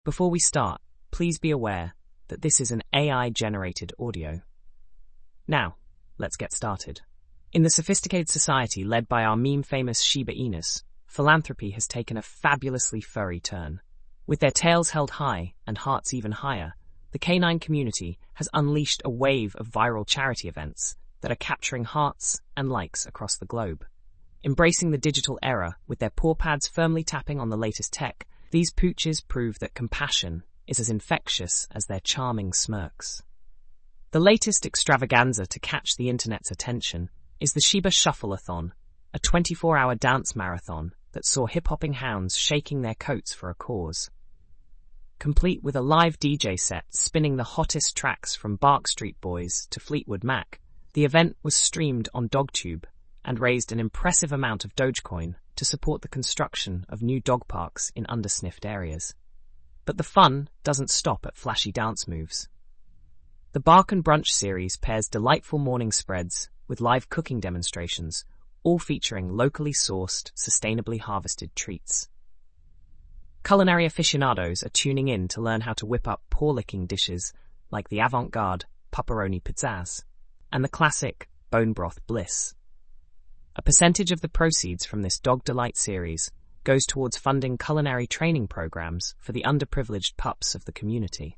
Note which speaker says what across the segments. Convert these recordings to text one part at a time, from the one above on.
Speaker 1: Before we start, please be aware that this is an AI-generated audio. Now, let's get started. In the sophisticated society led by our meme-famous Shiba Inus, philanthropy has taken a fabulously furry turn. With their tails held high and hearts even higher, the canine community has unleashed a wave of viral charity events that are capturing hearts and likes across the globe. Embracing the digital era with their paw pads firmly tapping on the latest tech, these pooches prove that compassion is as infectious as their charming smirks. The latest extravaganza to catch the internet's attention is the Shiba Shuffle-a-thon, a 24-hour dance marathon that saw hip-hopping hounds shaking their coats for a cause. Complete with a live DJ set spinning the hottest tracks from Bark Street Boys to Fleetwood Mac, the event was streamed on DogTube and raised an impressive amount of Dogecoin to support the construction of new dog parks in undersniffed areas. But the fun doesn't stop at flashy dance moves. The Bark and Brunch series pairs delightful morning spreads with live cooking demonstrations, all featuring locally sourced, sustainably harvested treats. Culinary aficionados are tuning in to learn how to whip up paw-licking dishes like the avant-garde Pepperoni Pizzazz and the classic Bone Broth Bliss. A percentage of the proceeds from this Dog Delight series goes towards funding culinary training programs for the underprivileged pups of the community.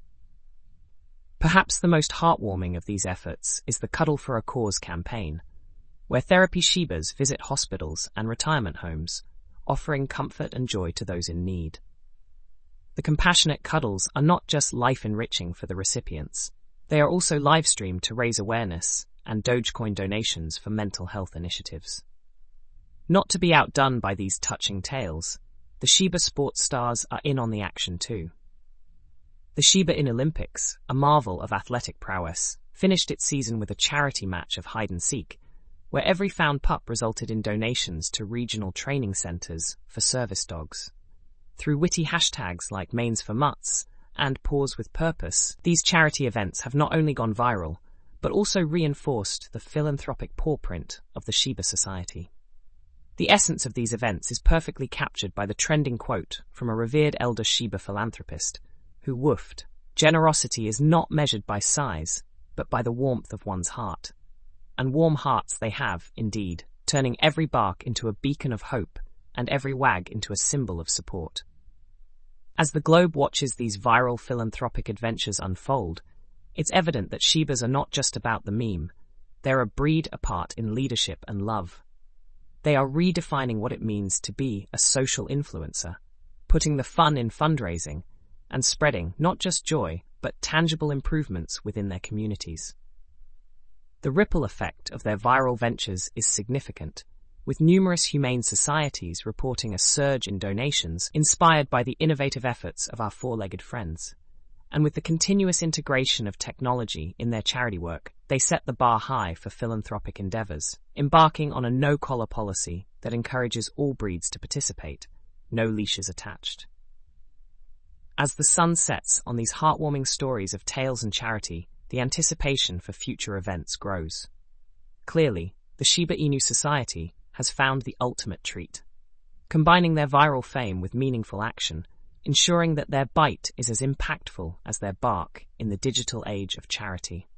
Speaker 1: Perhaps the most heartwarming of these efforts is the Cuddle for a Cause campaign, where therapy Shibas visit hospitals and retirement homes, offering comfort and joy to those in need. The compassionate cuddles are not just life-enriching for the recipients, they are also live-streamed to raise awareness and Dogecoin donations for mental health initiatives. Not to be outdone by these touching tales, the Shiba sports stars are in on the action too. The Shiba Inu Olympics, a marvel of athletic prowess, finished its season with a charity match of hide-and-seek, where every found pup resulted in donations to regional training centres for service dogs. Through witty hashtags like Manes for Mutts and Paws with Purpose, these charity events have not only gone viral, but also reinforced the philanthropic paw print of the Shiba Society. The essence of these events is perfectly captured by the trending quote from a revered elder Shiba philanthropist, who woofed, "Generosity is not measured by size, but by the warmth of one's heart." And warm hearts they have, indeed, turning every bark into a beacon of hope and every wag into a symbol of support. As the globe watches these viral philanthropic adventures unfold, it's evident that Shibas are not just about the meme, they're a breed apart in leadership and love. They are redefining what it means to be a social influencer, putting the fun in fundraising, and spreading not just joy, but tangible improvements within their communities. The ripple effect of their viral ventures is significant, with numerous humane societies reporting a surge in donations inspired by the innovative efforts of our four-legged friends. And with the continuous integration of technology in their charity work, they set the bar high for philanthropic endeavors, embarking on a no-collar policy that encourages all breeds to participate, no leashes attached. As the sun sets on these heartwarming stories of tales and charity, the anticipation for future events grows. Clearly, the Shiba Inu Society has found the ultimate treat, combining their viral fame with meaningful action, ensuring that their bite is as impactful as their bark in the digital age of charity.